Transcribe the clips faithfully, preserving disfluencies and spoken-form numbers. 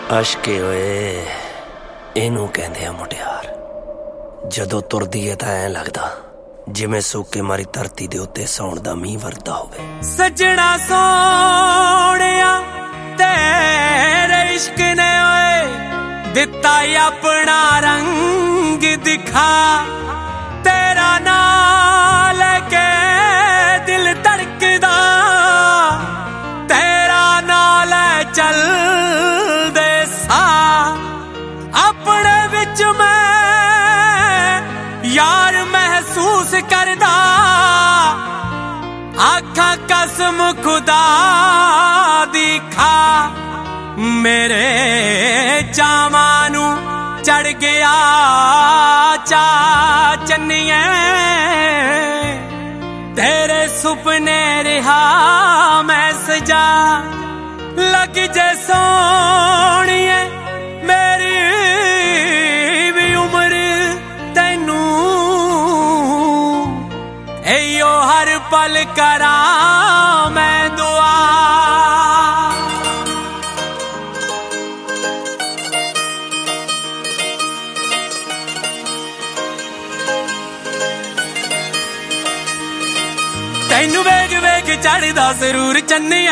अशके ओए इनू कहंदे आ मुटियार। जदों तुरदी है तां ऐ लगदा जिवें सूके मारी धरती दे उत्ते सौण दा मींह वरदा होवे। सजना सोहणिया तेरे इश्क ने ओए दिता अपना रंग दिखा। तेरा नाल के दिल धड़कदा, तेरा नाल चल दे सा। अपने विच मैं यार महसूस करदा, आखा कसम खुदा दी खा। मेरे चावानू चढ़ गया चा चन्निए, तेरे सुपने रिहा मैं सजा। लग जे सोहणिए मेरी भी उम्र तैनू, एयो हर पल करा मैं दुआ। तैनू वेख वेख चढ़दा जरूर चन्निए,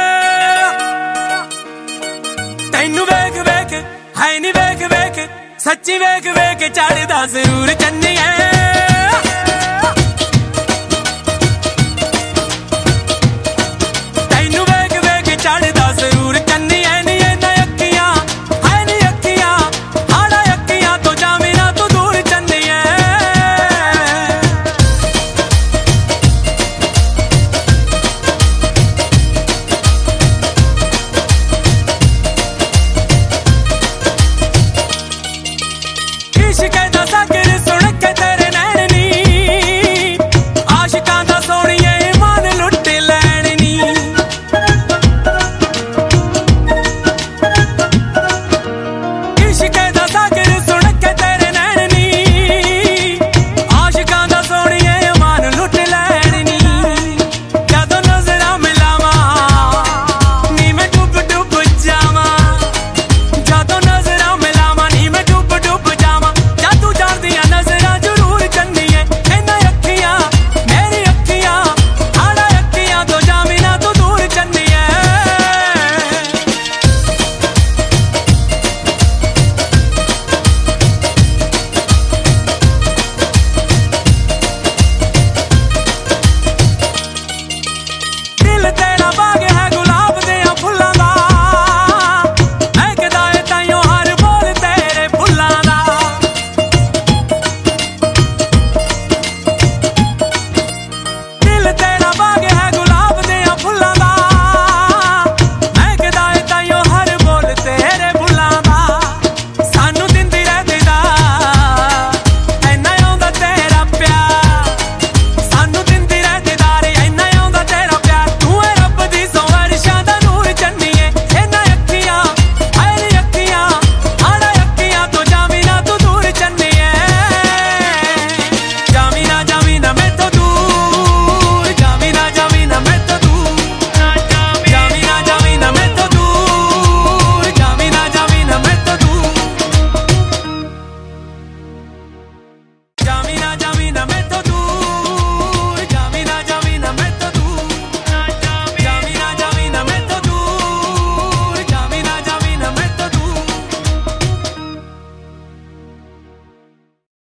तैनू वेख वेख है नी वेख वेख सच्ची वेख वेख चढ़दा जरूर चन्निए।